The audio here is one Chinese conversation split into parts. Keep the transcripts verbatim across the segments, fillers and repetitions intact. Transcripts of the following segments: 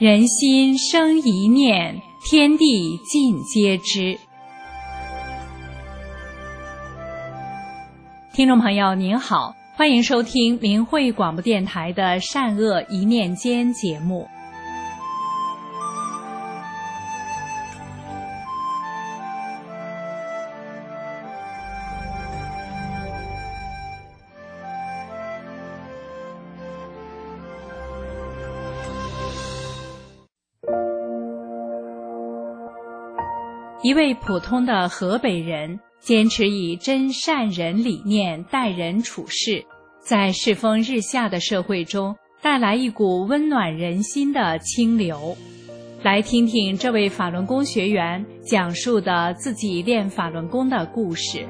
人心生一念，天地尽皆知。听众朋友您好，欢迎收听明慧广播电台的善恶一念间节目。一位普通的河北人，坚持以真善忍理念待人处事，在世风日下的社会中带来一股温暖人心的清流。来听听这位法轮功学员讲述的自己练法轮功的故事。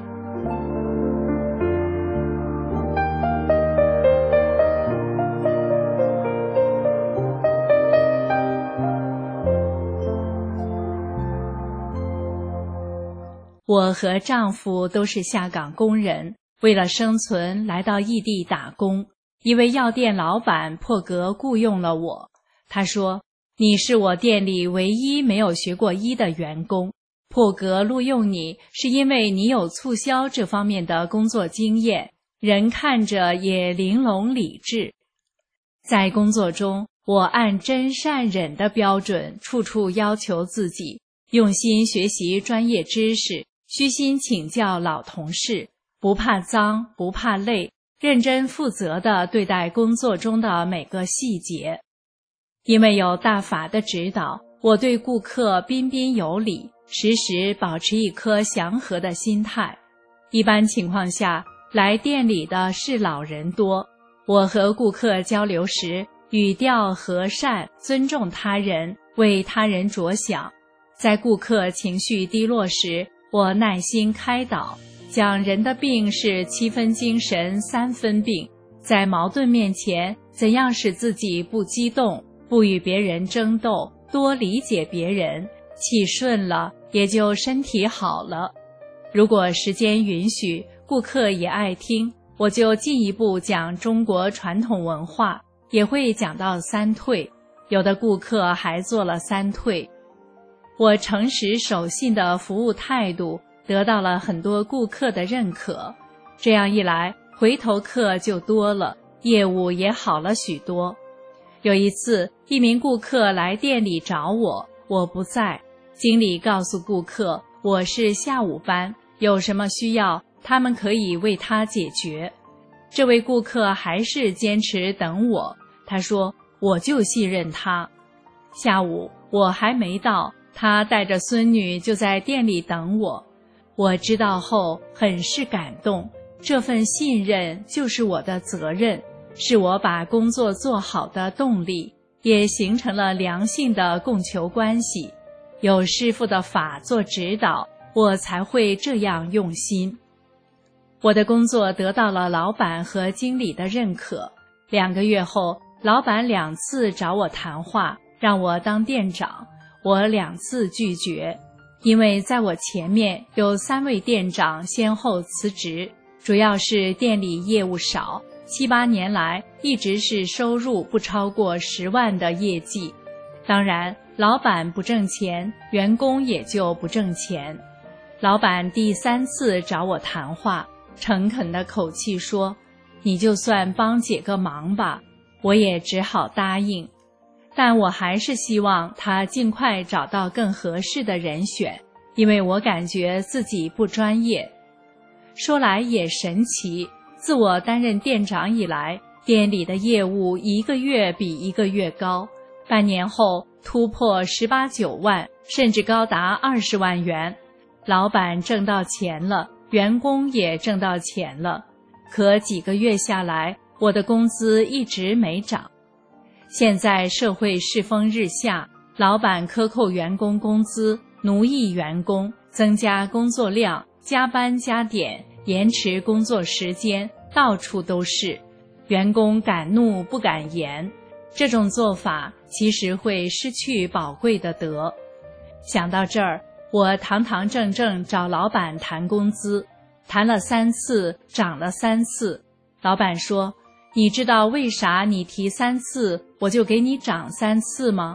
我和丈夫都是下岗工人，为了生存来到异地打工。一位药店老板破格雇佣了我。他说，你是我店里唯一没有学过医的员工，破格录用你是因为你有促销这方面的工作经验，人看着也玲珑理智。在工作中，我按真善忍的标准处处要求自己，用心学习专业知识，虚心请教老同事，不怕脏，不怕累，认真负责地对待工作中的每个细节。因为有大法的指导，我对顾客彬彬有礼，时时保持一颗祥和的心态。一般情况下，来店里的是老人多，我和顾客交流时，语调和善，尊重他人，为他人着想。在顾客情绪低落时，我耐心开导，讲人的病是七分精神三分病，在矛盾面前，怎样使自己不激动，不与别人争斗，多理解别人，气顺了，也就身体好了。如果时间允许，顾客也爱听，我就进一步讲中国传统文化，也会讲到三退，有的顾客还做了三退。我诚实守信的服务态度得到了很多顾客的认可，这样一来，回头客就多了，业务也好了许多。有一次，一名顾客来店里找我，我不在，经理告诉顾客，我是下午班，有什么需要，他们可以为他解决。这位顾客还是坚持等我，他说，我就信任他。下午，我还没到，他带着孙女就在店里等我，我知道后很是感动，这份信任就是我的责任，是我把工作做好的动力，也形成了良性的供求关系。有师父的法做指导，我才会这样用心。我的工作得到了老板和经理的认可。两个月后，老板两次找我谈话，让我当店长。我两次拒绝，因为在我前面有三位店长先后辞职，主要是店里业务少，七八年来一直是收入不超过十万的业绩。当然，老板不挣钱，员工也就不挣钱。老板第三次找我谈话，诚恳的口气说，你就算帮姐个忙吧，我也只好答应。但我还是希望他尽快找到更合适的人选，因为我感觉自己不专业。说来也神奇，自我担任店长以来，店里的业务一个月比一个月高，半年后突破十八九万，甚至高达二十万元。老板挣到钱了，员工也挣到钱了，可几个月下来，我的工资一直没涨。现在社会世风日下，老板克扣员工工资，奴役员工，增加工作量，加班加点，延迟工作时间，到处都是。员工敢怒不敢言，这种做法其实会失去宝贵的德。想到这儿，我堂堂正正找老板谈工资，谈了三次，涨了三次。老板说，你知道为啥你提三次我就给你涨三次吗？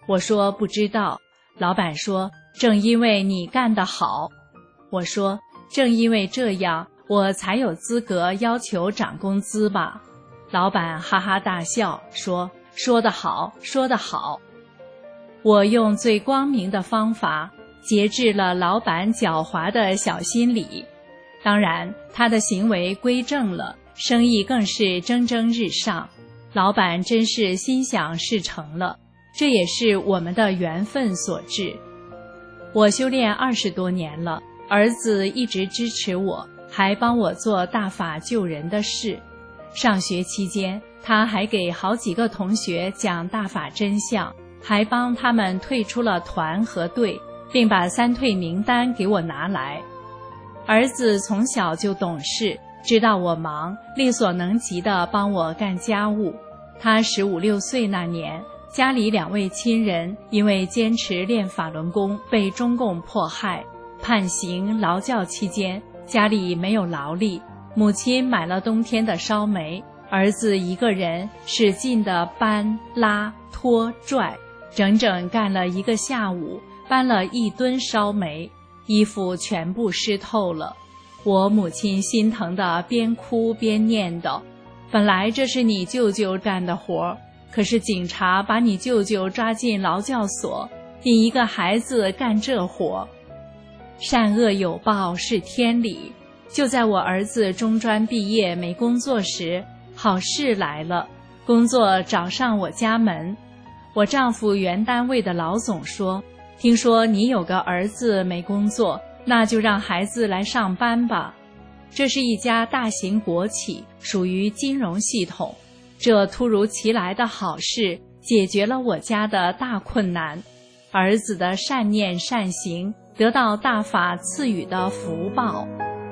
我说不知道。老板说正因为你干得好。我说正因为这样，我才有资格要求涨工资吧。老板哈哈大笑说说得好，说得好。我用最光明的方法节制了老板狡猾的小心理，当然他的行为归正了，生意更是蒸蒸日上。老板真是心想事成了，这也是我们的缘分所致。我修炼二十多年了，儿子一直支持我，还帮我做大法救人的事。上学期间，他还给好几个同学讲大法真相，还帮他们退出了团和队，并把三退名单给我拿来。儿子从小就懂事，知道我忙，力所能及地帮我干家务。他十五六岁那年，家里两位亲人因为坚持练法轮功被中共迫害，判刑劳教期间，家里没有劳力，母亲买了冬天的烧煤，儿子一个人使劲地搬拉拖拽，整整干了一个下午，搬了一吨烧煤，衣服全部湿透了。我母亲心疼地边哭边念叨，本来这是你舅舅干的活，可是警察把你舅舅抓进劳教所，你一个孩子干这活。善恶有报是天理。就在我儿子中专毕业没工作时，好事来了，工作找上我家门。我丈夫原单位的老总说，听说你有个儿子没工作，那就让孩子来上班吧。这是一家大型国企，属于金融系统。这突如其来的好事解决了我家的大困难，儿子的善念善行得到大法赐予的福报。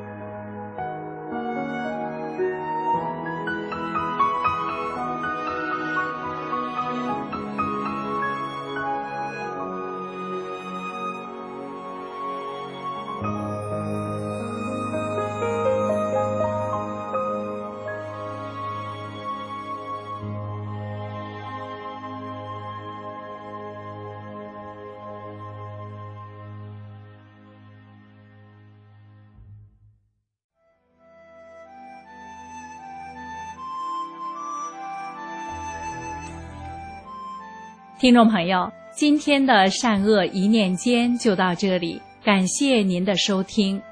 听众朋友，今天的善恶一念间就到这里，感谢您的收听。